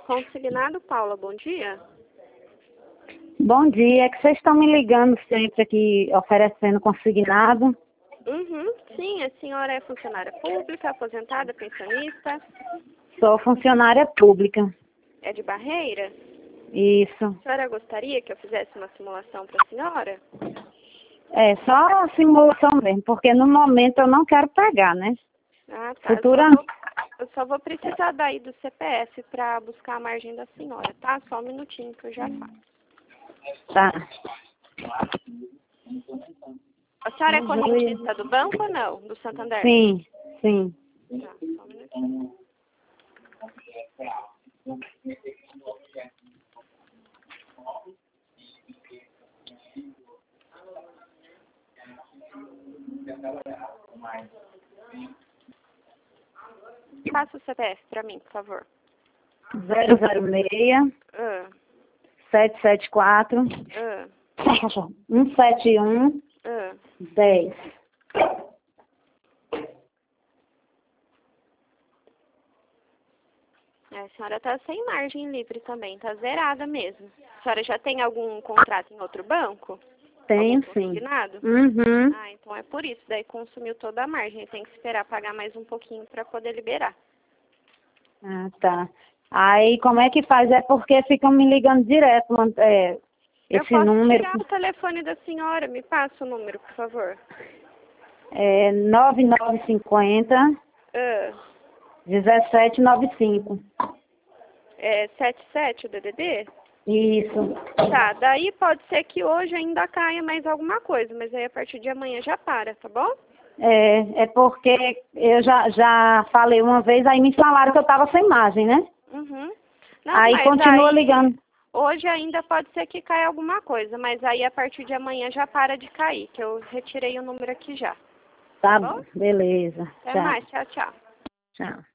Consignado, Paula, bom dia. Bom dia, é que vocês estão me ligando sempre aqui, oferecendo consignado. Sim, a senhora é funcionária pública, aposentada, pensionista? Sou funcionária pública. É de Barreira? Isso. A senhora gostaria que eu fizesse uma simulação para a senhora? É só a simulação mesmo, porque no momento eu não quero pegar, né? Ah, tá. Futura... Eu só vou precisar daí do CPF para buscar a margem da senhora, tá? Só um minutinho que eu já faço. Tá. A senhora é correntista do banco ou não? Do Santander? Sim, sim. Tá, só um minutinho. Passa o CPF para mim, por favor. 006 Ah, 774 ah, 171 ah. 10. A senhora tá sem margem livre também, tá zerada mesmo. A senhora já tem algum contrato em outro banco? Tenho Algum sim. consignado? Uhum. Ah, então é por isso. Daí consumiu toda a margem. Tem que esperar pagar mais um pouquinho para poder liberar. Ah, tá. Aí como é que faz? É porque ficam me ligando direto, Eu esse posso número. tirar o telefone da senhora. Me passa o número, por favor. É 9950 Ah, 1795. é 77 o DDD? Isso. Tá, daí pode ser que hoje ainda caia mais alguma coisa, mas aí a partir de amanhã já para, tá bom? É porque eu já falei uma vez, aí me falaram que eu estava sem margem, né? Não, Aí mas continua aí, ligando. hoje ainda pode ser que caia alguma coisa, mas aí a partir de amanhã já para de cair, que eu retirei o número aqui já. Tá Bom? bom, beleza. Até Tchau. mais, tchau, tchau. Tchau.